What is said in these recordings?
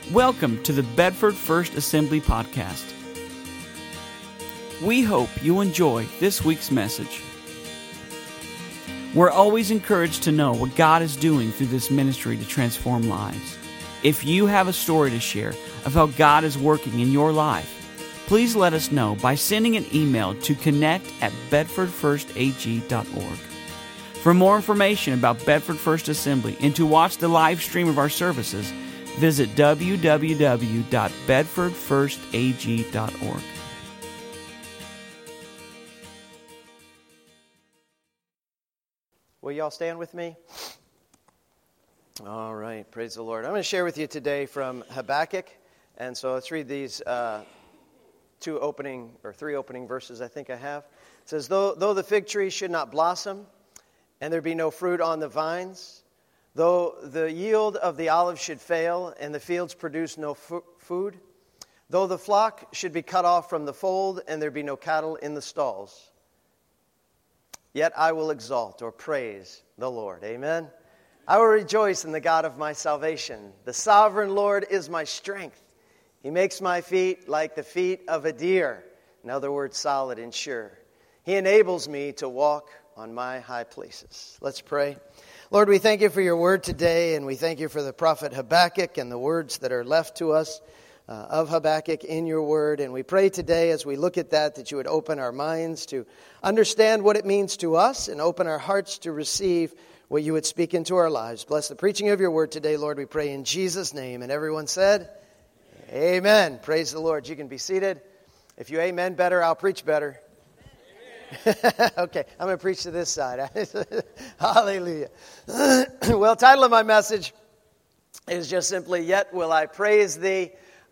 Welcome to the Bedford First Assembly Podcast. We hope you enjoy this week's message. We're always encouraged to know what God is doing through this ministry to transform lives. If you have a story to share of how God is working in your life, please let us know by sending an email to connect@bedfordfirstag.org. For more information about Bedford First Assembly and to watch the live stream of our services, visit www.bedfordfirstag.org. Will y'all stand with me? All right, praise the Lord. I'm going to share with you today from Habakkuk. And so let's read these three opening verses I think I have. It says, Though the fig tree should not blossom, and there be no fruit on the vines, though the yield of the olive should fail, and the fields produce no food, though the flock should be cut off from the fold, and there be no cattle in the stalls, yet I will exalt or praise the Lord. Amen. I will rejoice in the God of my salvation. The sovereign Lord is my strength. He makes my feet like the feet of a deer. In other words, solid and sure. He enables me to walk on my high places. Let's pray. Lord, we thank you for your word today, and we thank you for the prophet Habakkuk and the words that are left to us of Habakkuk in your word. And we pray today as we look at that you would open our minds to understand what it means to us and open our hearts to receive what you would speak into our lives. Bless the preaching of your word today, Lord, we pray in Jesus' name. And everyone said, Amen. Praise the Lord. You can be seated. If you amen better, I'll preach better. Okay, I'm going to preach to this side. Hallelujah. Well, the title of my message is just simply, Yet Will I Praise Thee.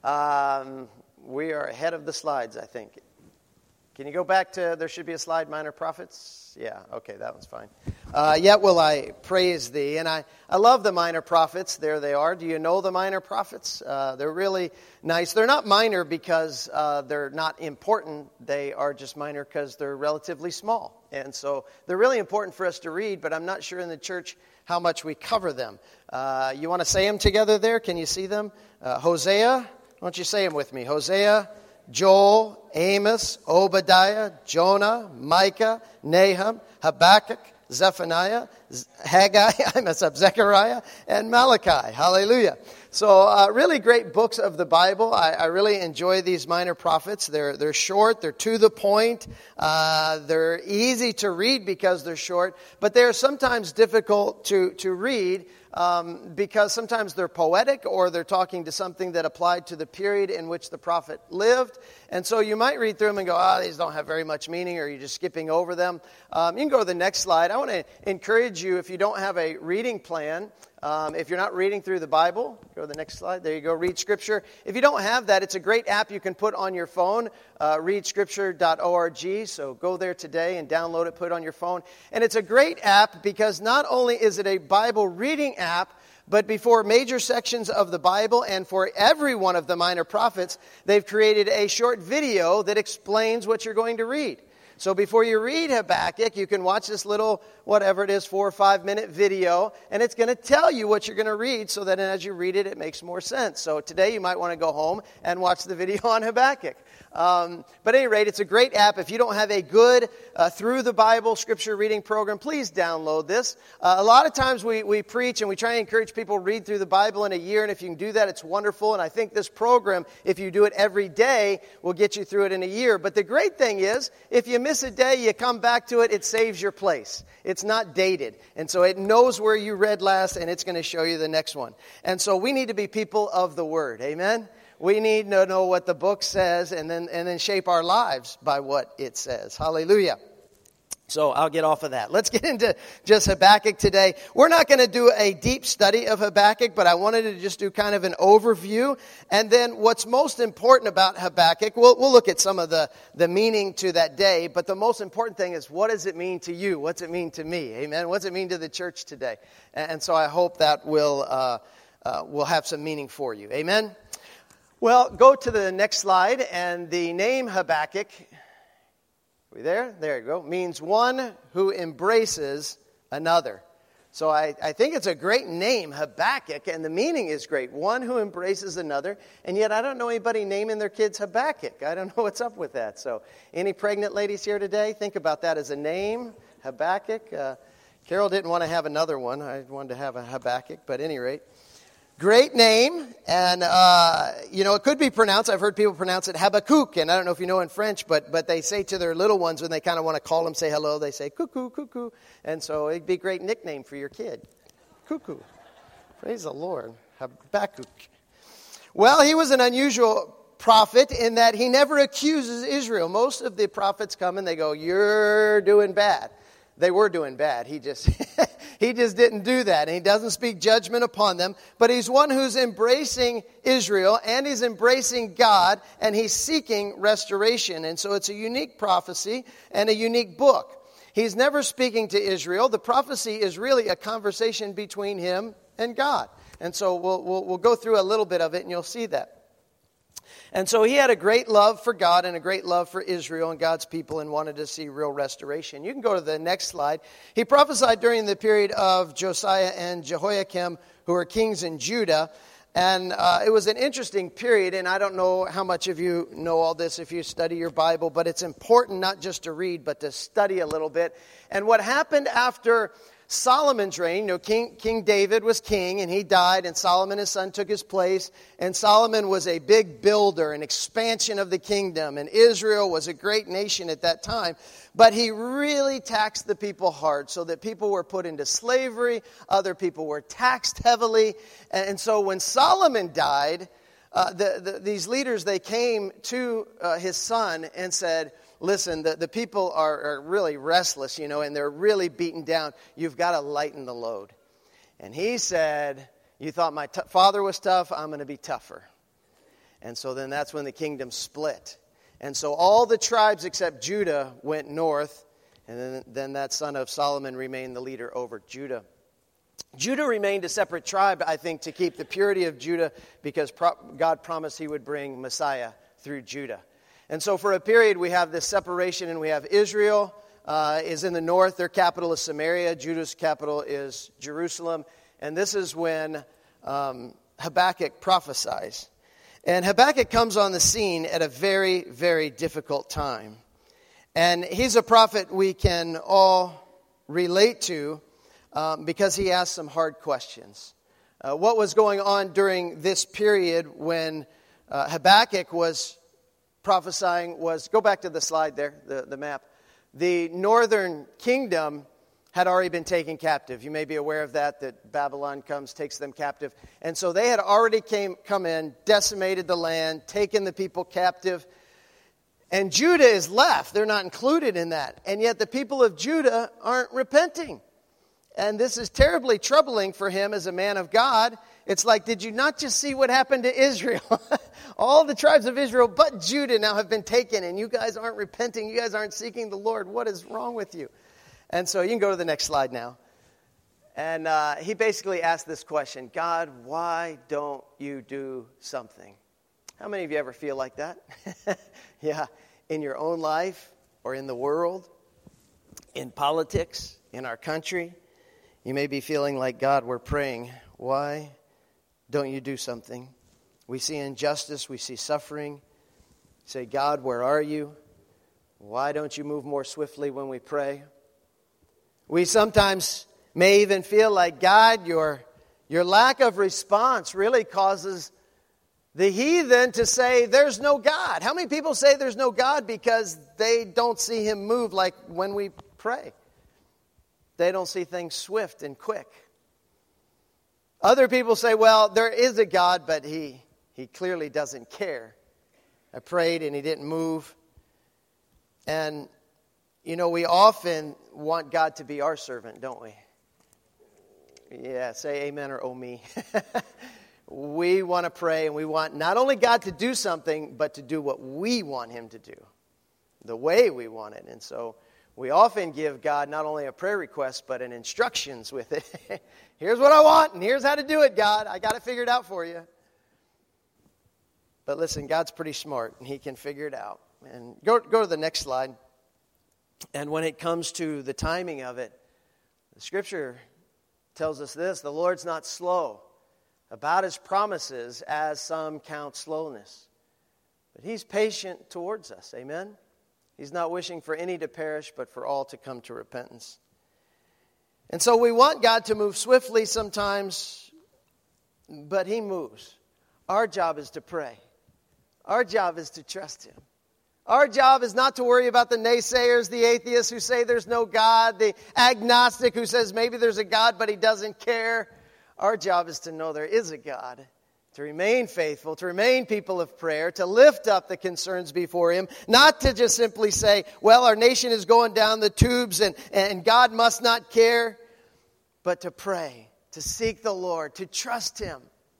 We are ahead of the slides, I think. Can you go back to, there should be a slide, Minor Prophets? Yeah, okay, that one's fine. Yet will I praise thee. And I love the Minor Prophets. There they are. Do you know the Minor Prophets? They're really nice. They're not minor because they're not important. They are just minor because they're relatively small. And so they're really important for us to read, but I'm not sure in the church how much we cover them. You want to say them together there? Can you see them? Hosea. Why don't you say them with me? Hosea, Joel, Amos, Obadiah, Jonah, Micah, Nahum, Habakkuk, Zephaniah, Haggai, I mess up, Zechariah, and Malachi. Hallelujah. So really great books of the Bible. I really enjoy these Minor Prophets. They're short, they're to the point, they're easy to read because they're short, but they're sometimes difficult to read because sometimes they're poetic or they're talking to something that applied to the period in which the prophet lived. And so you might read through them and go, these don't have very much meaning, or you're just skipping over them. You can go to the next slide. I want to encourage you, if you don't have a reading plan, if you're not reading through the Bible, go to the next slide. There you go, read Scripture. If you don't have that, it's a great app you can put on your phone, readscripture.org. So go there today and download it, put it on your phone. And it's a great app because not only is it a Bible reading app, but before major sections of the Bible and for every one of the Minor Prophets, they've created a short video that explains what you're going to read. So before you read Habakkuk, you can watch this little, whatever it is, 4 or 5 minute video, and it's going to tell you what you're going to read so that as you read it, it makes more sense. So today you might want to go home and watch the video on Habakkuk. But at any rate, it's a great app. If you don't have a good through the Bible scripture reading program, please download this. A lot of times we preach and we try and encourage people to read through the Bible in a year, and if you can do that, it's wonderful. And I think this program, if you do it every day, will get you through it in a year. But the great thing is, if you miss a day, you come back to it, it saves your place. It's not dated. And so it knows where you read last, and it's going to show you the next one. And so we need to be people of the Word. Amen? We need to know what the book says and then shape our lives by what it says. Hallelujah. So I'll get off of that. Let's get into just Habakkuk today. We're not going to do a deep study of Habakkuk, but I wanted to just do kind of an overview. And then what's most important about Habakkuk, we'll look at some of the meaning to that day, but the most important thing is, what does it mean to you? What's it mean to me? Amen? What's it mean to the church today? And so I hope that will have some meaning for you. Amen? Well, go to the next slide, and the name Habakkuk, are we there? There you go, means one who embraces another. So I think it's a great name, Habakkuk, and the meaning is great. One who embraces another, and yet I don't know anybody naming their kids Habakkuk. I don't know what's up with that. So any pregnant ladies here today, think about that as a name, Habakkuk. Carol didn't want to have another one. I wanted to have a Habakkuk, but at any rate. Great name, and, it could be pronounced, I've heard people pronounce it Habakkuk, and I don't know if you know in French, but they say to their little ones when they kind of want to call them, say hello, they say cuckoo, cuckoo, and so it'd be a great nickname for your kid. Cuckoo. Praise the Lord. Habakkuk. Well, he was an unusual prophet in that he never accuses Israel. Most of the prophets come and they go, you're doing bad. They were doing bad. He just he just didn't do that. And he doesn't speak judgment upon them. But he's one who's embracing Israel and he's embracing God and he's seeking restoration. And so it's a unique prophecy and a unique book. He's never speaking to Israel. The prophecy is really a conversation between him and God. And so we'll go through a little bit of it and you'll see that. And so he had a great love for God and a great love for Israel and God's people and wanted to see real restoration. You can go to the next slide. He prophesied during the period of Josiah and Jehoiakim, who were kings in Judah. And it was an interesting period, and I don't know how much of you know all this if you study your Bible, but it's important not just to read, but to study a little bit. And what happened after Solomon's reign, King David was king, and he died, and Solomon, his son, took his place. And Solomon was a big builder, an expansion of the kingdom, and Israel was a great nation at that time. But he really taxed the people hard, so that people were put into slavery, other people were taxed heavily. And so when Solomon died, these leaders, they came to his son and said, listen, the people are really restless, and they're really beaten down. You've got to lighten the load. And he said, you thought my father was tough, I'm going to be tougher. And so then that's when the kingdom split. And so all the tribes except Judah went north, and then that son of Solomon remained the leader over Judah. Judah remained a separate tribe, I think, to keep the purity of Judah, because God promised he would bring Messiah through Judah. And so for a period we have this separation, and we have Israel is in the north. Their capital is Samaria. Judah's capital is Jerusalem. And this is when Habakkuk prophesies. And Habakkuk comes on the scene at a very, very difficult time. And he's a prophet we can all relate to because he asks some hard questions. What was going on during this period when Habakkuk was prophesying was, go back to the slide there, the map. The northern kingdom had already been taken captive. You may be aware of that Babylon comes, takes them captive. And so they had already come in, decimated the land, taken the people captive. And Judah is left. They're not included in that. And yet the people of Judah aren't repenting. And this is terribly troubling for him as a man of God. It's like, did you not just see what happened to Israel? All the tribes of Israel but Judah now have been taken, and you guys aren't repenting. You guys aren't seeking the Lord. What is wrong with you? And so you can go to the next slide now. And he basically asked this question, God, why don't you do something? How many of you ever feel like that? Yeah, in your own life or in the world, in politics, in our country. You may be feeling like, God, we're praying. Why don't you do something? We see injustice. We see suffering. Say, God, where are you? Why don't you move more swiftly when we pray? We sometimes may even feel like, God, your lack of response really causes the heathen to say there's no God. How many people say there's no God because they don't see him move like when we pray? They don't see things swift and quick. Other people say, well, there is a God, but he clearly doesn't care. I prayed and he didn't move. And, we often want God to be our servant, don't we? Yeah, say amen or oh me. We want to pray and we want not only God to do something, but to do what we want him to do, the way we want it. And so we often give God not only a prayer request, but an instructions with it. Here's what I want, and here's how to do it, God. I got it figured out for you. But listen, God's pretty smart, and he can figure it out. And go to the next slide. And when it comes to the timing of it, the Scripture tells us this: the Lord's not slow about his promises, as some count slowness, but he's patient towards us. Amen? He's not wishing for any to perish, but for all to come to repentance. And so we want God to move swiftly sometimes, but he moves. Our job is to pray. Our job is to trust him. Our job is not to worry about the naysayers, the atheists who say there's no God, the agnostic who says maybe there's a God but he doesn't care. Our job is to know there is a God, to remain faithful, to remain people of prayer, to lift up the concerns before him, not to just simply say, well, our nation is going down the tubes and God must not care, but to pray, to seek the Lord, to trust him.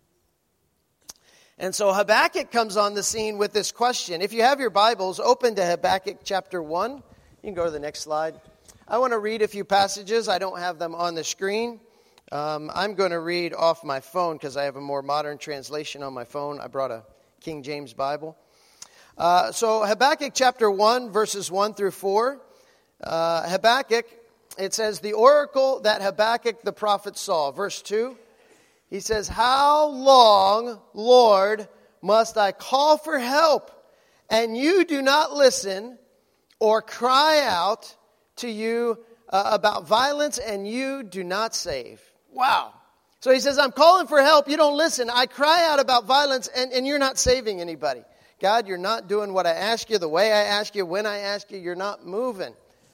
And so Habakkuk comes on the scene with this question. If you have your Bibles, open to Habakkuk chapter 1. You can go to the next slide. I want to read a few passages. I don't have them on the screen. I'm going to read off my phone because I have a more modern translation on my phone. I brought a King James Bible. So Habakkuk chapter 1, verses 1 through 4. Habakkuk, it says, the oracle that Habakkuk the prophet saw. Verse 2. He says, how long, Lord, must I call for help, and you do not listen, or cry out to you about violence, and you do not save? Wow. So he says, I'm calling for help, you don't listen. I cry out about violence, and you're not saving anybody. God, you're not doing what I ask you, the way I ask you, when I ask you, you're not moving.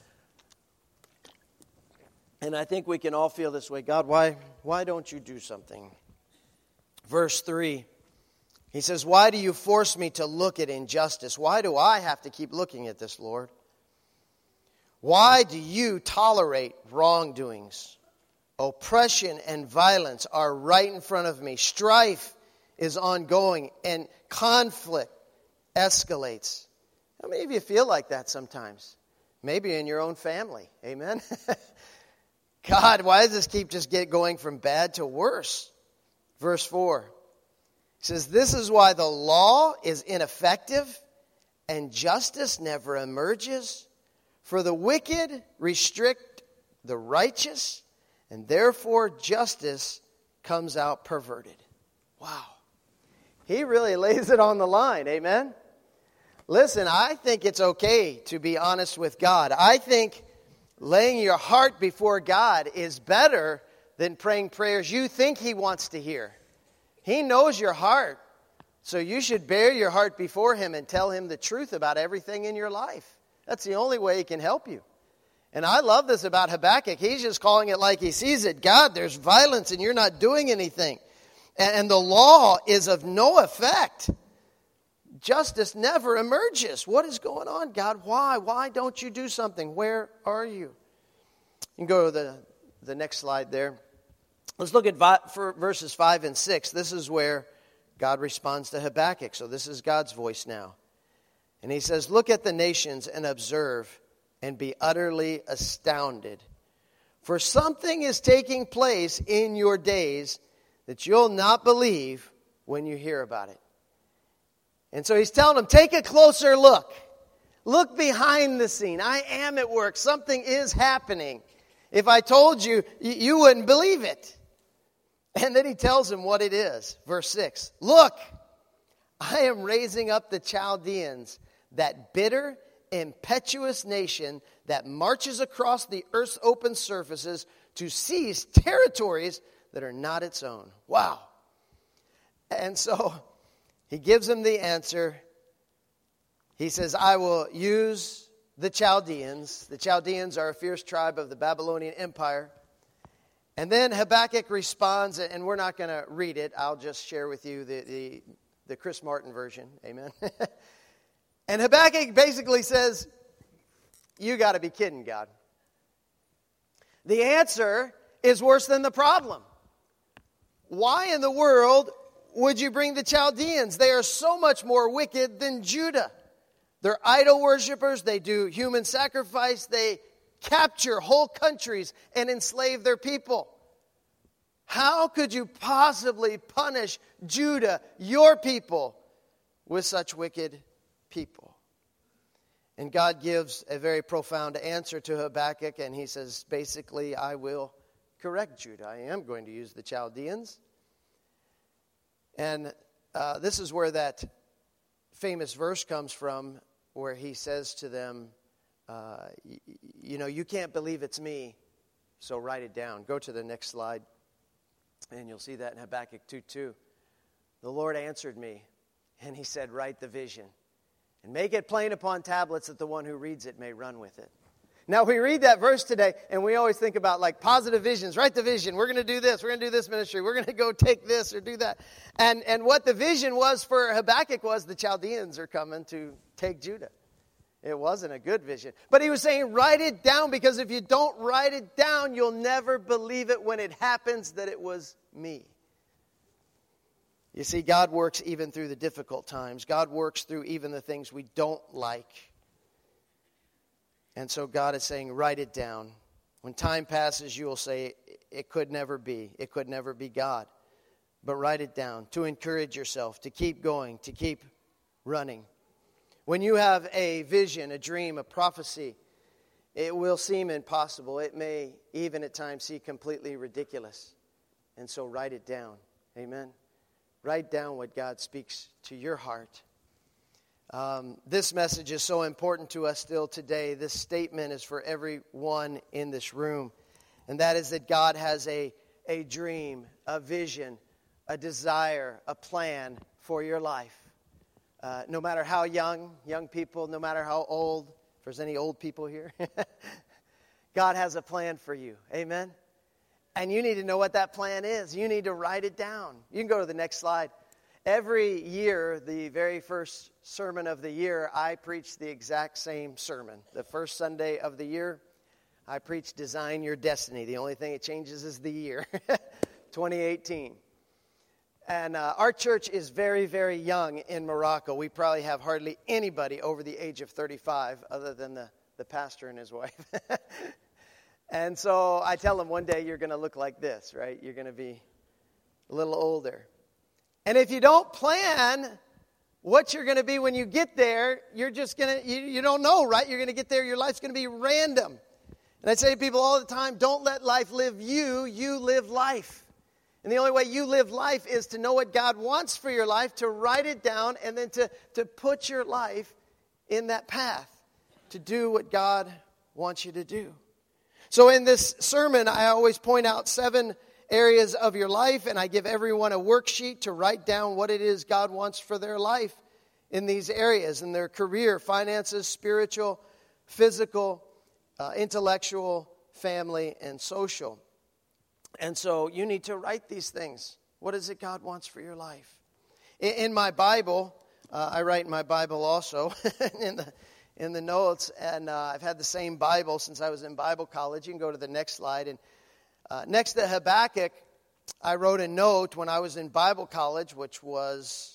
And I think we can all feel this way. God, why don't you do something? Verse 3, he says, why do you force me to look at injustice? Why do I have to keep looking at this, Lord? Why do you tolerate wrongdoings? Oppression and violence are right in front of me. Strife is ongoing and conflict escalates. How many of you feel like that sometimes? Maybe in your own family. Amen? God, why does this keep just going from bad to worse? Verse 4 says, this is why the law is ineffective and justice never emerges. For the wicked restrict the righteous, and therefore justice comes out perverted. Wow. He really lays it on the line. Amen? Listen, I think it's okay to be honest with God. I think laying your heart before God is better than praying prayers you think he wants to hear. He knows your heart. So you should bare your heart before him and tell him the truth about everything in your life. That's the only way he can help you. And I love this about Habakkuk. He's just calling it like he sees it. God, there's violence and you're not doing anything. And the law is of no effect. Justice never emerges. What is going on, God? Why? Why don't you do something? Where are you? You can go to the next slide there. Let's look at verses 5 and 6. This is where God responds to Habakkuk. So this is God's voice now. And he says, look at the nations and observe and be utterly astounded. For something is taking place in your days that you'll not believe when you hear about it. And so he's telling them, take a closer look. Look behind the scene. I am at work. Something is happening. If I told you, you wouldn't believe it. And then he tells them what it is. Verse 6. Look, I am raising up the Chaldeans, that bitter, impetuous nation that marches across the earth's open surfaces to seize territories that are not its own. Wow. And so he gives them the answer. He says, I will use the Chaldeans. The Chaldeans are a fierce tribe of the Babylonian Empire. And then Habakkuk responds, and we're not going to read it. I'll just share with you the Chris Martin version. Amen. And Habakkuk basically says, you got to be kidding, God. The answer is worse than the problem. Why in the world would you bring the Chaldeans? They are so much more wicked than Judah. They're idol worshipers. They do human sacrifice. They capture whole countries and enslave their people. How could you possibly punish Judah, your people, with such wicked people? And God gives a very profound answer to Habakkuk, and he says, basically, I will correct Judah. I am going to use the Chaldeans. And this is where that famous verse comes from, where he says to them, you can't believe it's me, so write it down. Go to the next slide, and you'll see that in Habakkuk 2:2. The Lord answered me, and he said, write the vision, and make it plain upon tablets that the one who reads it may run with it. Now, we read that verse today, and we always think about like positive visions. Write the vision. We're going to do this. We're going to do this ministry. We're going to go take this or do that. And what the vision was for Habakkuk was the Chaldeans are coming to take Judah. It wasn't a good vision. But he was saying, write it down, because if you don't write it down, you'll never believe it when it happens that it was me. You see, God works even through the difficult times. God works through even the things we don't like. And so God is saying, write it down. When time passes, you will say, it could never be. It could never be God. But write it down to encourage yourself, to keep going, to keep running. When you have a vision, a dream, a prophecy, it will seem impossible. It may even at times seem completely ridiculous. And so write it down. Amen. Write down what God speaks to your heart. This message is so important to us still today. This statement is for everyone in this room. And that is that God has a dream, a vision, a desire, a plan for your life. No matter how young people, no matter how old, if there's any old people here, God has a plan for you. Amen? And you need to know what that plan is. You need to write it down. You can go to the next slide. Every year, the very first sermon of the year, I preach the exact same sermon. The first Sunday of the year, I preach Design Your Destiny. The only thing it changes is the year, 2018. And our church is very, very young in Morocco. We probably have hardly anybody over the age of 35 other than the pastor and his wife. And so I tell them one day you're going to look like this, right? You're going to be a little older. And if you don't plan what you're going to be when you get there, you're just going to, you don't know, right? You're going to get there, your life's going to be random. And I say to people all the time, don't let life live you, you live life. And the only way you live life is to know what God wants for your life, to write it down, and then to put your life in that path, to do what God wants you to do. So in this sermon, I always point out 7 areas of your life, and I give everyone a worksheet to write down what it is God wants for their life in these areas, in their career, finances, spiritual, physical, intellectual, family, and social. And so you need to write these things. What is it God wants for your life? In my Bible, I write in my Bible also, in the notes, and I've had the same Bible since I was in Bible college. You can go to the next slide. And next to Habakkuk, I wrote a note when I was in Bible college, which was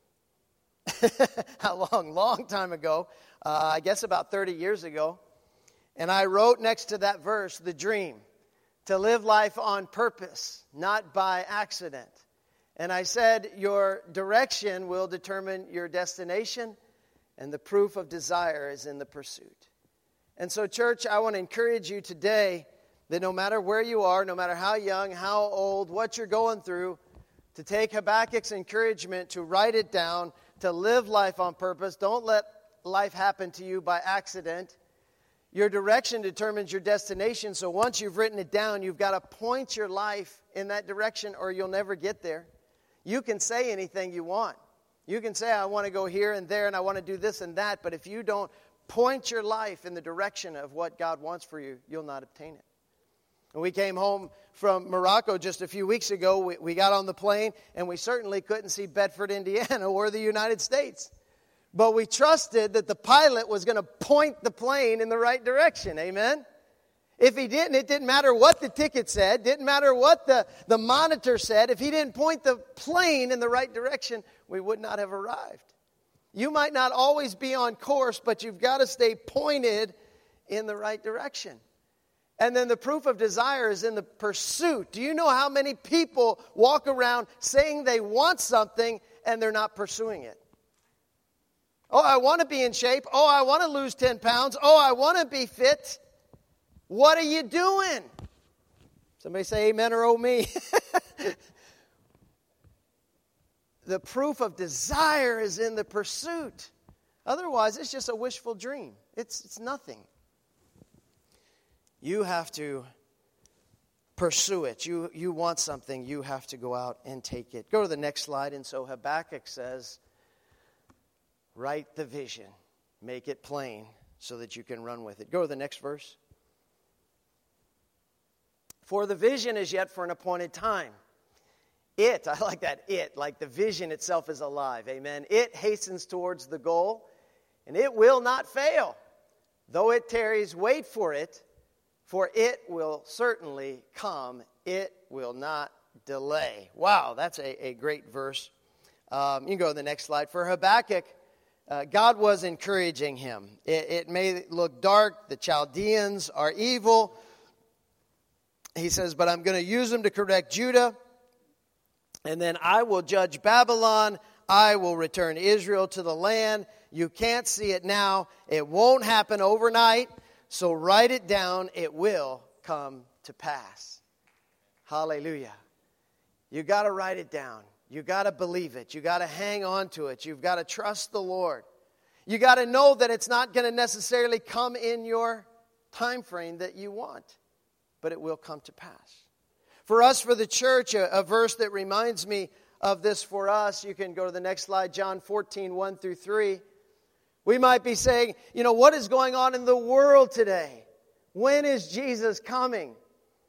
a long time ago, I guess about 30 years ago. And I wrote next to that verse, the dream, to live life on purpose, not by accident. And I said, your direction will determine your destination, and the proof of desire is in the pursuit. And so, church, I want to encourage you today that no matter where you are, no matter how young, how old, what you're going through, to take Habakkuk's encouragement, to write it down, to live life on purpose. Don't let life happen to you by accident. Your direction determines your destination, so once you've written it down, you've got to point your life in that direction or you'll never get there. You can say anything you want. You can say, I want to go here and there and I want to do this and that, but if you don't point your life in the direction of what God wants for you, you'll not obtain it. When we came home from Morocco just a few weeks ago, we got on the plane and we certainly couldn't see Bedford, Indiana or the United States. But we trusted that the pilot was going to point the plane in the right direction. Amen? If he didn't, it didn't matter what the ticket said. Didn't matter what the monitor said. If he didn't point the plane in the right direction, we would not have arrived. You might not always be on course, but you've got to stay pointed in the right direction. And then the proof of desire is in the pursuit. Do you know how many people walk around saying they want something and they're not pursuing it? Oh, I want to be in shape. Oh, I want to lose 10 pounds. Oh, I want to be fit. What are you doing? Somebody say amen or oh me. The proof of desire is in the pursuit. Otherwise, it's just a wishful dream. It's nothing. You have to pursue it. You want something, you have to go out and take it. Go to the next slide. And so Habakkuk says, write the vision. Make it plain so that you can run with it. Go to the next verse. For the vision is yet for an appointed time. I like that, like the vision itself is alive. Amen. It hastens towards the goal, and it will not fail. Though it tarries, wait for it will certainly come. It will not delay. Wow, that's a great verse. You can go to the next slide. For Habakkuk, God was encouraging him. It may look dark. The Chaldeans are evil. He says, but I'm going to use them to correct Judah. And then I will judge Babylon. I will return Israel to the land. You can't see it now. It won't happen overnight. So write it down. It will come to pass. Hallelujah. You got to write it down. You got to believe it. You got to hang on to it. You've got to trust the Lord. You got to know that it's not going to necessarily come in your time frame that you want, but it will come to pass. For us, for the church, a verse that reminds me of this for us, you can go to the next slide, John 14, 1 through 3. We might be saying, what is going on in the world today? When is Jesus coming?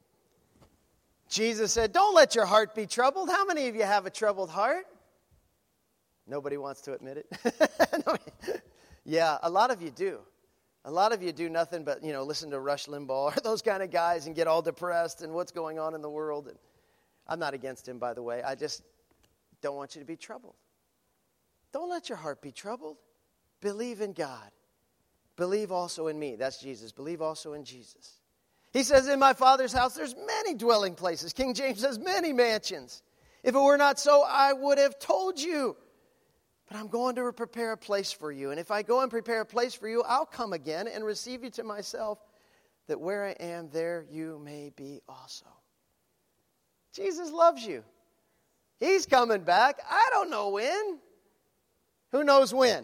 Jesus said, don't let your heart be troubled. How many of you have a troubled heart? Nobody wants to admit it. Yeah, a lot of you do. A lot of you do nothing but, listen to Rush Limbaugh or those kind of guys and get all depressed and what's going on in the world. And I'm not against him, by the way. I just don't want you to be troubled. Don't let your heart be troubled. Believe in God. Believe also in me. That's Jesus. Believe also in Jesus. He says, in my Father's house, there's many dwelling places. King James says, many mansions. If it were not so, I would have told you. But I'm going to prepare a place for you. And if I go and prepare a place for you, I'll come again and receive you to myself, that where I am, there you may be also. Jesus loves you. He's coming back. I don't know when. Who knows when?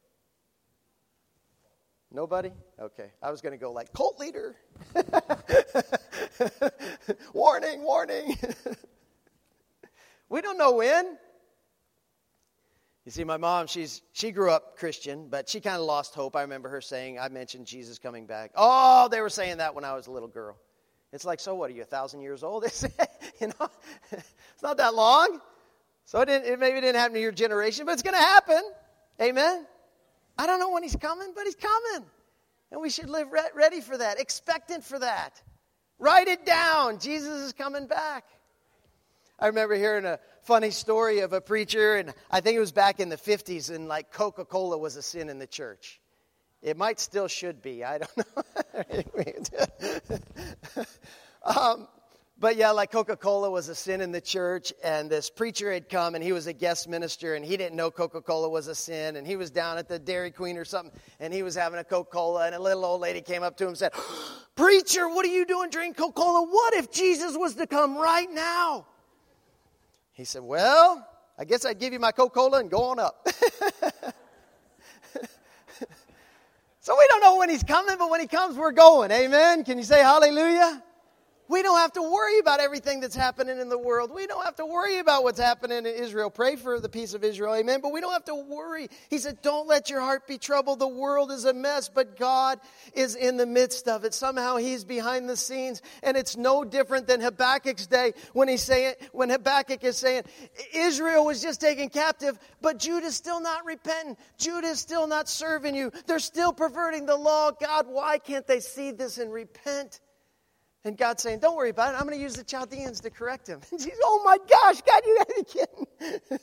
Nobody? Okay. I was going to go like, cult leader. Warning, warning. We don't know when. You see, my mom, she grew up Christian, but she kind of lost hope. I remember her saying, I mentioned Jesus coming back. Oh, they were saying that when I was a little girl. It's like, so what, are you 1,000 years old? It's not that long. So it maybe didn't happen to your generation, but it's going to happen. Amen? I don't know when he's coming, but he's coming. And we should live ready for that, expectant for that. Write it down. Jesus is coming back. I remember hearing a funny story of a preacher, and I think it was back in the 50s, and like Coca-Cola was a sin in the church. It might still should be. I don't know. But yeah, like Coca-Cola was a sin in the church, and this preacher had come, and he was a guest minister, and he didn't know Coca-Cola was a sin, and he was down at the Dairy Queen or something, and he was having a Coca-Cola, and a little old lady came up to him and said, preacher, what are you doing drinking Coca-Cola? What if Jesus was to come right now? He said, well, I guess I'd give you my Coca-Cola and go on up. So we don't know when he's coming, but when he comes, we're going. Amen? Can you say hallelujah? We don't have to worry about everything that's happening in the world. We don't have to worry about what's happening in Israel. Pray for the peace of Israel, amen? But we don't have to worry. He said, don't let your heart be troubled. The world is a mess, but God is in the midst of it. Somehow he's behind the scenes, and it's no different than Habakkuk's day when Habakkuk is saying, Israel was just taken captive, but Judah's still not repentant. Judah's still not serving you. They're still perverting the law. God, why can't they see this and repent? And God's saying, don't worry about it. I'm going to use the Chaldeans to correct him. Oh my gosh, God, you got to be kidding.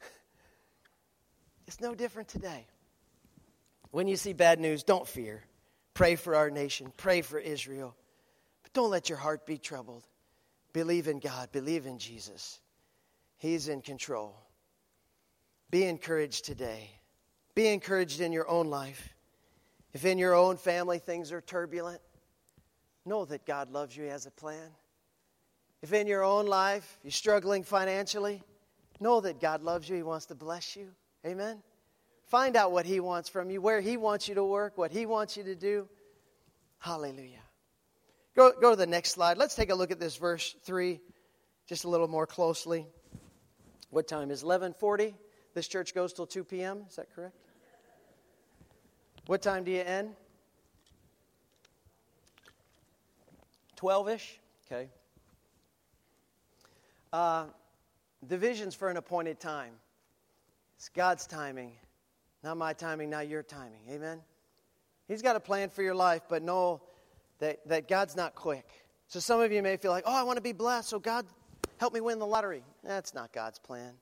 It's no different today. When you see bad news, don't fear. Pray for our nation. Pray for Israel. But don't let your heart be troubled. Believe in God. Believe in Jesus. He's in control. Be encouraged today. Be encouraged in your own life. If in your own family things are turbulent, know that God loves you. He has a plan. If in your own life you're struggling financially, know that God loves you. He wants to bless you. Amen? Find out what He wants from you, where He wants you to work, what He wants you to do. Hallelujah. Go to the next slide. Let's take a look at this verse 3 just a little more closely. What time is 11:40? This church goes till 2 p.m. Is that correct? What time do you end? 12-ish? Okay. The vision's for an appointed time. It's God's timing. Not my timing, not your timing. Amen? He's got a plan for your life, but know that God's not quick. So some of you may feel like, I want to be blessed, so God, help me win the lottery. That's not God's plan.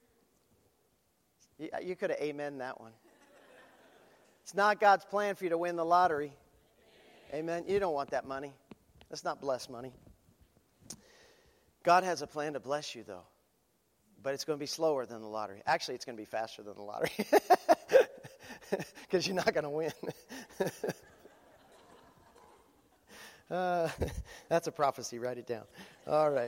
You could have amen that one. It's not God's plan for you to win the lottery. Amen? You don't want that money. That's not blessed money. God has a plan to bless you, though. But it's going to be slower than the lottery. Actually, it's going to be faster than the lottery. Because you're not going to win. That's a prophecy. Write it down. All right.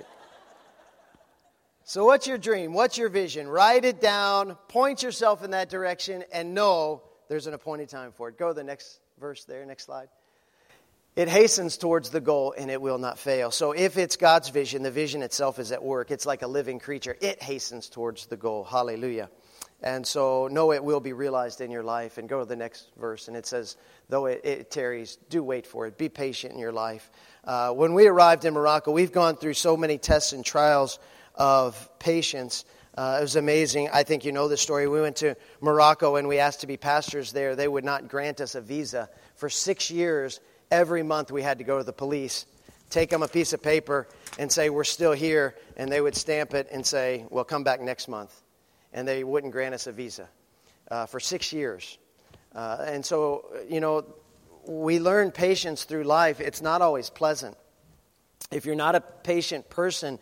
So what's your dream? What's your vision? Write it down. Point yourself in that direction. And know there's an appointed time for it. Go to the next verse there. Next slide. It hastens towards the goal, and it will not fail. So if it's God's vision, the vision itself is at work. It's like a living creature. It hastens towards the goal. Hallelujah. And so know it will be realized in your life. And go to the next verse, and it says, though it tarries, do wait for it. Be patient in your life. When we arrived in Morocco, we've gone through so many tests and trials of patience. It was amazing. I think you know the story. We went to Morocco, and we asked to be pastors there. They would not grant us a visa. For 6 years, every month we had to go to the police, take them a piece of paper and say, we're still here. And they would stamp it and say, well, come back next month. And they wouldn't grant us a visa for 6 years. And so, we learn patience through life. It's not always pleasant. If you're not a patient person,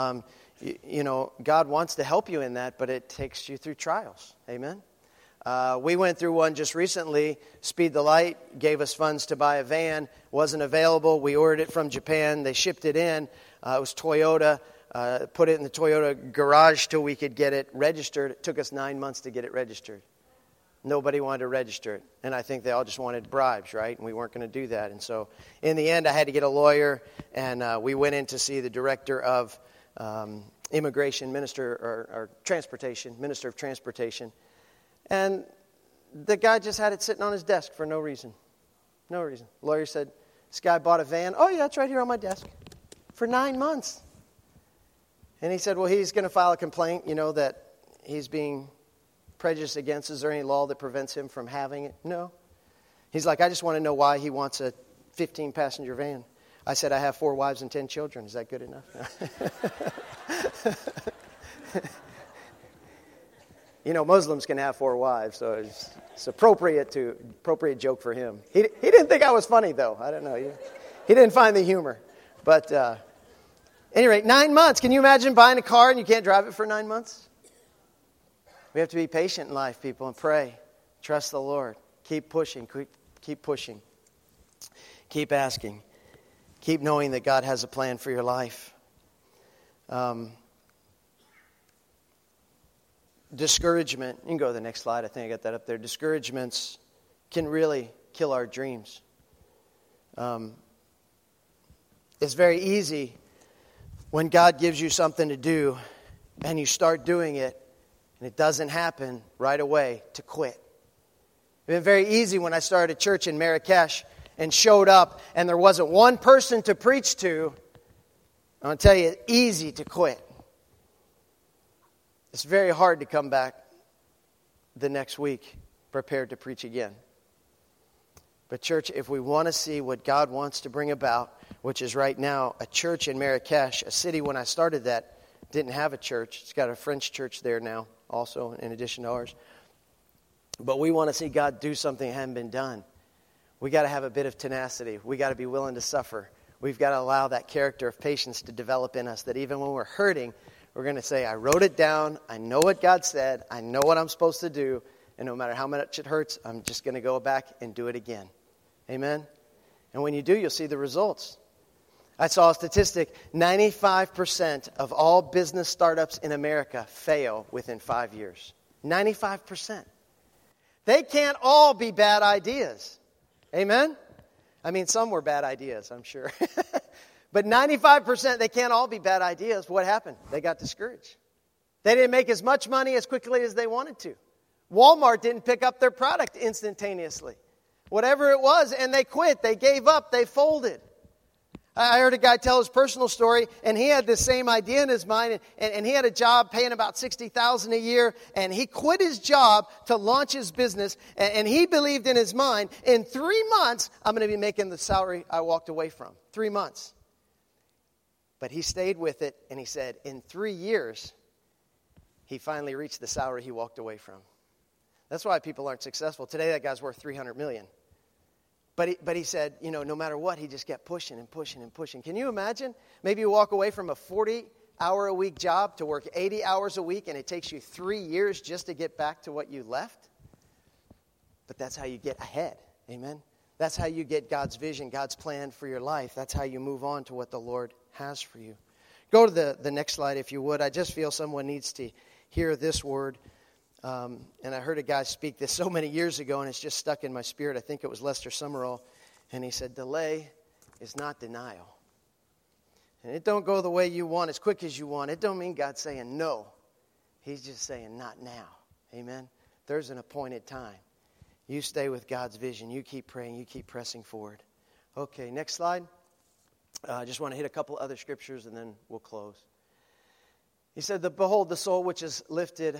God wants to help you in that, but it takes you through trials. Amen? We went through one just recently. Speed the Light gave us funds to buy a van. Wasn't available. We ordered it from Japan. They shipped it in. It was Toyota. Put it in the Toyota garage till we could get it registered. It took us 9 months to get it registered. Nobody wanted to register it. And I think they all just wanted bribes, right? And we weren't going to do that. And so in the end, I had to get a lawyer. And we went in to see the director of immigration, minister or transportation, minister of transportation. And the guy just had it sitting on his desk for no reason. No reason. The lawyer said, this guy bought a van. Oh, yeah, it's right here on my desk. For 9 months. And he said, well, he's going to file a complaint, that he's being prejudiced against. Is there any law that prevents him from having it? No. He's like, I just want to know why he wants a 15-passenger van. I said, I have 4 wives and 10 children. Is that good enough? Muslims can have 4 wives, so it's appropriate joke for him. He didn't think I was funny, though. I don't know. He didn't find the humor. But at any rate, 9 months. Can you imagine buying a car and you can't drive it for 9 months? We have to be patient in life, people, and pray. Trust the Lord. Keep pushing. Keep pushing. Keep asking. Keep knowing that God has a plan for your life. Discouragement. You can go to the next slide. I think I got that up there. Discouragements can really kill our dreams. It's very easy when God gives you something to do and you start doing it and it doesn't happen right away to quit. It was very easy when I started a church in Marrakesh and showed up and there wasn't one person to preach to. I'm going to tell you, it's easy to quit. It's very hard to come back the next week prepared to preach again. But church, if we want to see what God wants to bring about, which is right now a church in Marrakesh, a city when I started that didn't have a church. It's got a French church there now also in addition to ours. But we want to see God do something that hadn't been done. We got to have a bit of tenacity. We got to be willing to suffer. We've got to allow that character of patience to develop in us, that even when we're hurting, we're going to say, I wrote it down. I know what God said. I know what I'm supposed to do. And no matter how much it hurts, I'm just going to go back and do it again. Amen? And when you do, you'll see the results. I saw a statistic, 95% of all business startups in America fail within 5 years. 95%. They can't all be bad ideas. Amen? I mean, some were bad ideas, I'm sure. But 95%, they can't all be bad ideas. What happened? They got discouraged. They didn't make as much money as quickly as they wanted to. Walmart didn't pick up their product instantaneously. Whatever it was, and they quit. They gave up. They folded. I heard a guy tell his personal story, and he had this same idea in his mind, and he had a job paying about $60,000 a year, and he quit his job to launch his business, and he believed in his mind, in 3 months, I'm going to be making the salary I walked away from. 3 months. But he stayed with it, and he said, in 3 years, he finally reached the salary he walked away from. That's why people aren't successful. Today, that guy's worth $300 million. But he said, no matter what, he just kept pushing and pushing and pushing. Can you imagine? Maybe you walk away from a 40-hour-a-week job to work 80 hours a week, and it takes you 3 years just to get back to what you left. But that's how you get ahead. Amen? That's how you get God's vision, God's plan for your life. That's how you move on to what the Lord has for you. Go to the next slide, if you would. I just feel someone needs to hear this word. And I heard a guy speak this so many years ago, and it's just stuck in my spirit. I think it was Lester Summerall. And he said, delay is not denial. And it don't go the way you want, as quick as you want. It don't mean God's saying no. He's just saying not now. Amen? There's an appointed time. You stay with God's vision. You keep praying. You keep pressing forward. Okay, next slide. I just want to hit a couple other scriptures, and then we'll close. He said, behold, the soul which is lifted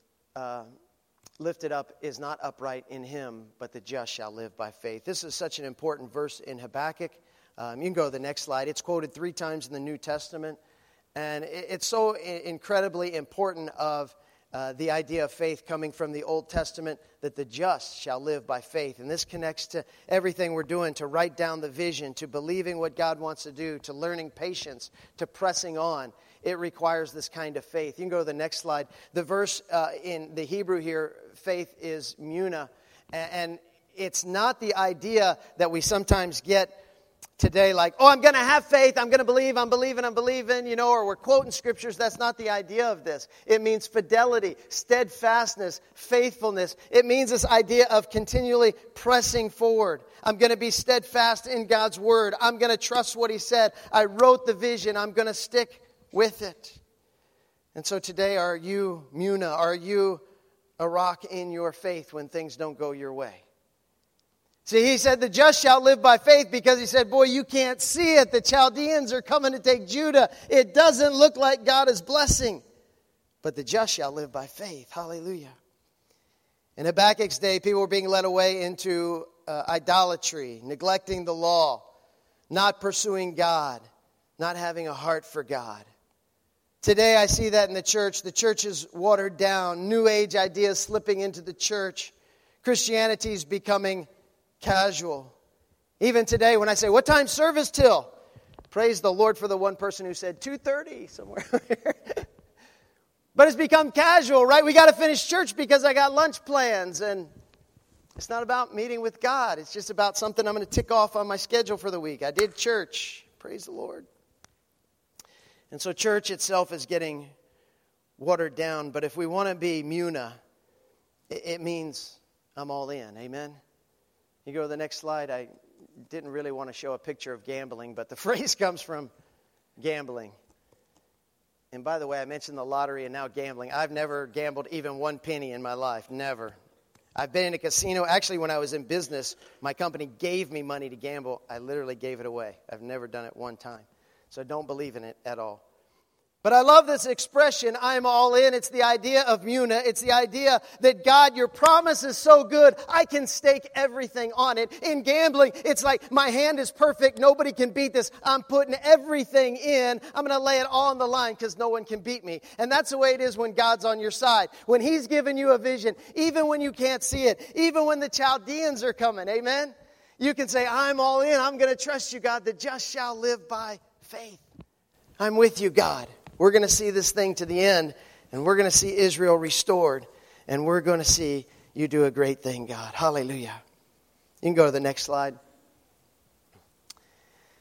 up is not upright in him, but the just shall live by faith. This is such an important verse in Habakkuk. You can go to the next slide. It's quoted 3 times in the New Testament. And it's so incredibly important of the idea of faith coming from the Old Testament, that the just shall live by faith. And this connects to everything we're doing, to write down the vision, to believing what God wants to do, to learning patience, to pressing on. It requires this kind of faith. You can go to the next slide. The verse in the Hebrew here, faith is muna. And it's not the idea that we sometimes get today, like, I'm going to have faith, I'm going to believe, I'm believing, or we're quoting scriptures. That's not the idea of this. It means fidelity, steadfastness, faithfulness. It means this idea of continually pressing forward. I'm going to be steadfast in God's word. I'm going to trust what he said. I wrote the vision. I'm going to stick with it. And so today, are you Muna? Are you a rock in your faith when things don't go your way? See, he said the just shall live by faith because he said, boy, you can't see it. The Chaldeans are coming to take Judah. It doesn't look like God is blessing. But the just shall live by faith. Hallelujah. In Habakkuk's day, people were being led away into idolatry, neglecting the law, not pursuing God, not having a heart for God. Today I see that in the church. The church is watered down. New age ideas slipping into the church. Christianity is becoming casual. Even today when I say, what time service till? Praise the Lord for the one person who said 2:30 somewhere here. But it's become casual, right? We got to finish church because I got lunch plans. And it's not about meeting with God. It's just about something I'm going to tick off on my schedule for the week. I did church. Praise the Lord. And so church itself is getting watered down. But if we want to be Muna, it means I'm all in. Amen? You go to the next slide. I didn't really want to show a picture of gambling, but the phrase comes from gambling. And by the way, I mentioned the lottery and now gambling. I've never gambled even 1 penny in my life. Never. I've been in a casino. Actually, when I was in business, my company gave me money to gamble. I literally gave it away. I've never done it one time. So don't believe in it at all. But I love this expression, I'm all in. It's the idea of Muna. It's the idea that God, your promise is so good, I can stake everything on it. In gambling, it's like my hand is perfect. Nobody can beat this. I'm putting everything in. I'm going to lay it all on the line because no one can beat me. And that's the way it is when God's on your side. When he's given you a vision, even when you can't see it, even when the Chaldeans are coming, amen? You can say, I'm all in. I'm going to trust you, God. The just shall live by faith. I'm with you, God. We're going to see this thing to the end, and we're going to see Israel restored, and we're going to see you do a great thing, God. Hallelujah. You can go to the next slide.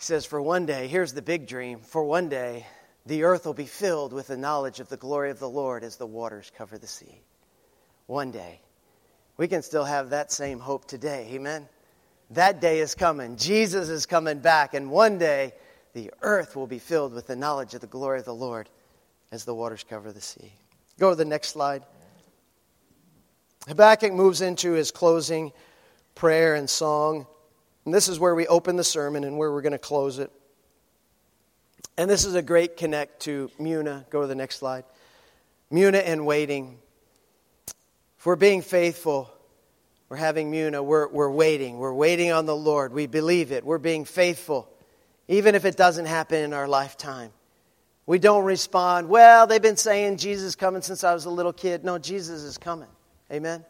He says, for one day, here's the big dream, for one day, the earth will be filled with the knowledge of the glory of the Lord as the waters cover the sea. One day. We can still have that same hope today. Amen? That day is coming. Jesus is coming back. And one day, the earth will be filled with the knowledge of the glory of the Lord as the waters cover the sea. Go to the next slide. Habakkuk moves into his closing prayer and song. And this is where we open the sermon and where we're going to close it. And this is a great connect to Muna. Go to the next slide. Muna and waiting. If we're being faithful, we're having Muna, we're waiting. We're waiting on the Lord. We believe it. We're being faithful, even if it doesn't happen in our lifetime. We don't respond, well, they've been saying Jesus is coming since I was a little kid. No, Jesus is coming. Amen?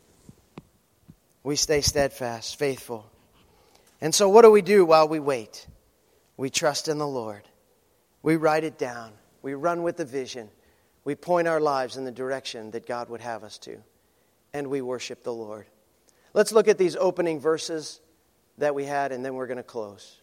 We stay steadfast, faithful. And so what do we do while we wait? We trust in the Lord. We write it down. We run with the vision. We point our lives in the direction that God would have us to. And we worship the Lord. Let's look at these opening verses that we had, and then we're going to close.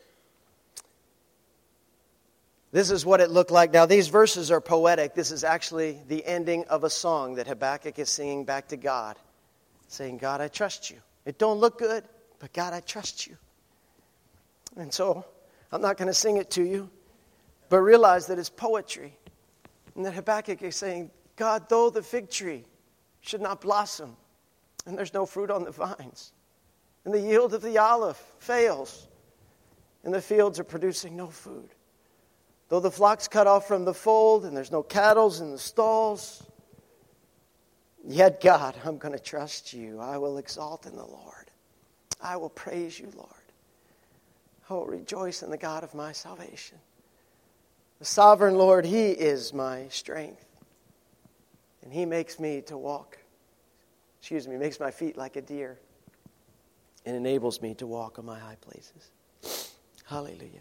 This is what it looked like. Now, these verses are poetic. This is actually the ending of a song that Habakkuk is singing back to God, saying, God, I trust you. It don't look good, but God, I trust you. And so, I'm not going to sing it to you, but realize that it's poetry. And that Habakkuk is saying, God, though the fig tree should not blossom, and there's no fruit on the vines, and the yield of the olive fails, and the fields are producing no food, though the flock's cut off from the fold, and there's no cattle in the stalls, yet, God, I'm going to trust you. I will exalt in the Lord. I will praise you, Lord. I will rejoice in the God of my salvation. The sovereign Lord, He is my strength. And He makes me to walk. Makes my feet like a deer. And enables me to walk on my high places. Hallelujah.